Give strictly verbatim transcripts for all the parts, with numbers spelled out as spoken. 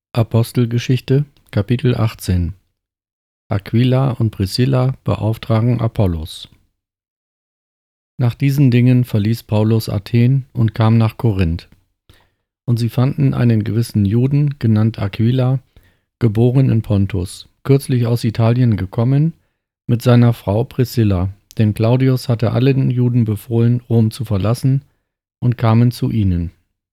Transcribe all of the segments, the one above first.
Apostelgeschichte, Kapitel achtzehn. Aquila und Priscilla beauftragen Apollos. Nach diesen Dingen verließ Paulus Athen und kam nach Korinth. Und sie fanden einen gewissen Juden, genannt Aquila, geboren in Pontus, kürzlich aus Italien gekommen, mit seiner Frau Priscilla, denn Claudius hatte allen Juden befohlen, Rom zu verlassen, und kamen zu ihnen.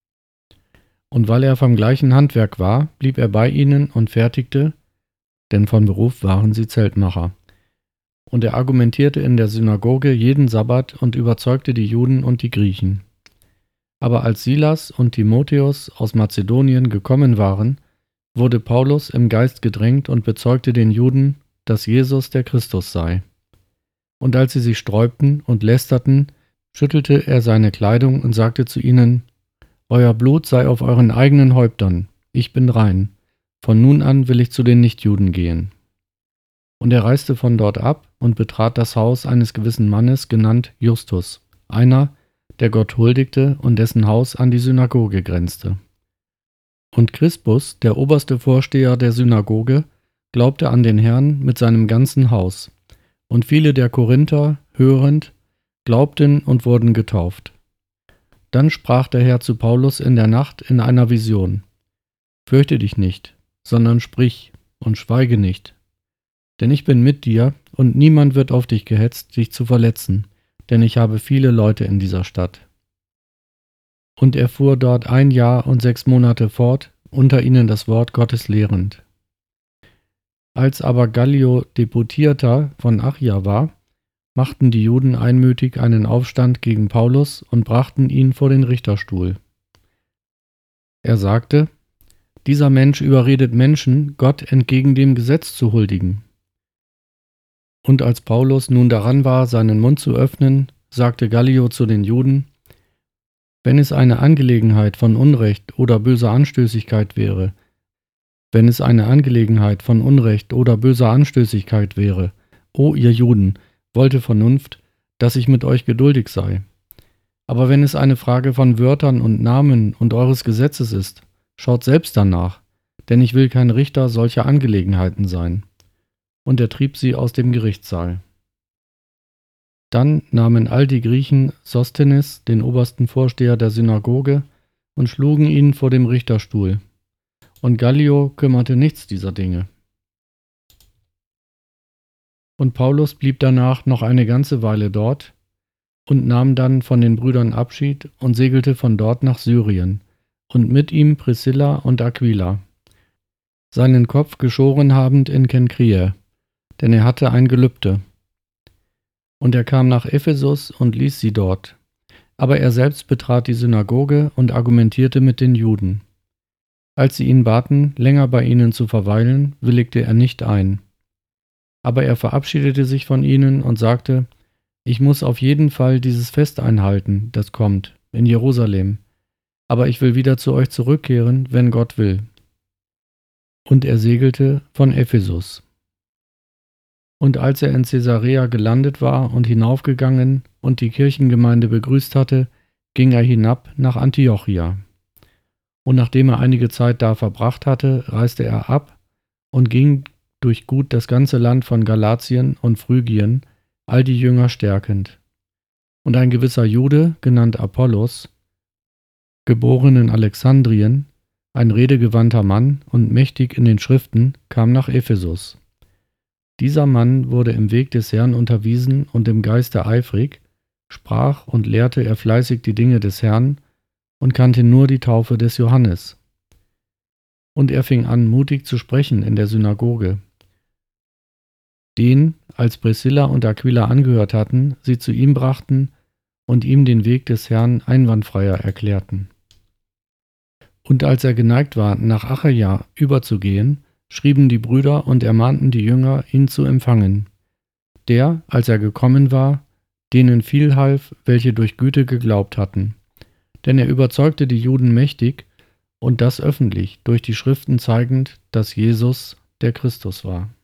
Und weil er vom gleichen Handwerk war, blieb er bei ihnen und fertigte, denn von Beruf waren sie Zeltmacher. Und er argumentierte in der Synagoge jeden Sabbat und überzeugte die Juden und die Griechen. Aber als Silas und Timotheus aus Mazedonien gekommen waren, wurde Paulus im Geist gedrängt und bezeugte den Juden, dass Jesus der Christus sei. Und als sie sich sträubten und lästerten, schüttelte er seine Kleidung und sagte zu ihnen: Euer Blut sei auf euren eigenen Häuptern, ich bin rein. Von nun an will ich zu den Nichtjuden gehen. Und er reiste von dort ab und betrat das Haus eines gewissen Mannes, genannt Justus, einer, der Gott huldigte und dessen Haus an die Synagoge grenzte. Und Crispus, der oberste Vorsteher der Synagoge, glaubte an den Herrn mit seinem ganzen Haus. Und viele der Korinther, hörend, glaubten und wurden getauft. Dann sprach der Herr zu Paulus in der Nacht in einer Vision: Fürchte dich nicht, sondern sprich und schweige nicht. Denn ich bin mit dir, und niemand wird auf dich gehetzt, dich zu verletzen, denn ich habe viele Leute in dieser Stadt. Und er fuhr dort ein Jahr und sechs Monate fort, unter ihnen das Wort Gottes lehrend. Als aber Gallio Deputierter von Achia war, machten die Juden einmütig einen Aufstand gegen Paulus und brachten ihn vor den Richterstuhl. Er sagte: Dieser Mensch überredet Menschen, Gott entgegen dem Gesetz zu huldigen. Und als Paulus nun daran war, seinen Mund zu öffnen, sagte Gallio zu den Juden: Wenn es eine Angelegenheit von Unrecht oder böser Anstößigkeit wäre, wenn es eine Angelegenheit von Unrecht oder böser Anstößigkeit wäre, o ihr Juden, wollte Vernunft, dass ich mit euch geduldig sei. Aber wenn es eine Frage von Wörtern und Namen und eures Gesetzes ist, schaut selbst danach, denn ich will kein Richter solcher Angelegenheiten sein. Und er trieb sie aus dem Gerichtssaal. Dann nahmen all die Griechen Sosthenes, den obersten Vorsteher der Synagoge, und schlugen ihn vor dem Richterstuhl. Und Gallio kümmerte nichts dieser Dinge. Und Paulus blieb danach noch eine ganze Weile dort und nahm dann von den Brüdern Abschied und segelte von dort nach Syrien, und mit ihm Priscilla und Aquila, seinen Kopf geschoren habend in Kenkrea, denn er hatte ein Gelübde. Und er kam nach Ephesus und ließ sie dort. Aber er selbst betrat die Synagoge und argumentierte mit den Juden. Als sie ihn baten, länger bei ihnen zu verweilen, willigte er nicht ein. Aber er verabschiedete sich von ihnen und sagte: Ich muss auf jeden Fall dieses Fest einhalten, das kommt, in Jerusalem. Aber ich will wieder zu euch zurückkehren, wenn Gott will. Und er segelte von Ephesus. Und als er in Caesarea gelandet war und hinaufgegangen und die Kirchengemeinde begrüßt hatte, ging er hinab nach Antiochia. Und nachdem er einige Zeit da verbracht hatte, reiste er ab und ging durch gut das ganze Land von Galatien und Phrygien, all die Jünger stärkend. Und ein gewisser Jude, genannt Apollos, geboren in Alexandrien, ein redegewandter Mann und mächtig in den Schriften, kam nach Ephesus. Dieser Mann wurde im Weg des Herrn unterwiesen und im Geiste eifrig, sprach und lehrte er fleißig die Dinge des Herrn und kannte nur die Taufe des Johannes. Und er fing an, mutig zu sprechen in der Synagoge. Den, als Priscilla und Aquila angehört hatten, sie zu ihm brachten und ihm den Weg des Herrn einwandfreier erklärten. Und als er geneigt war, nach Achaia überzugehen, schrieben die Brüder und ermahnten die Jünger, ihn zu empfangen. Der, als er gekommen war, denen viel half, welche durch Güte geglaubt hatten. Denn er überzeugte die Juden mächtig, und das öffentlich, durch die Schriften zeigend, dass Jesus der Christus war.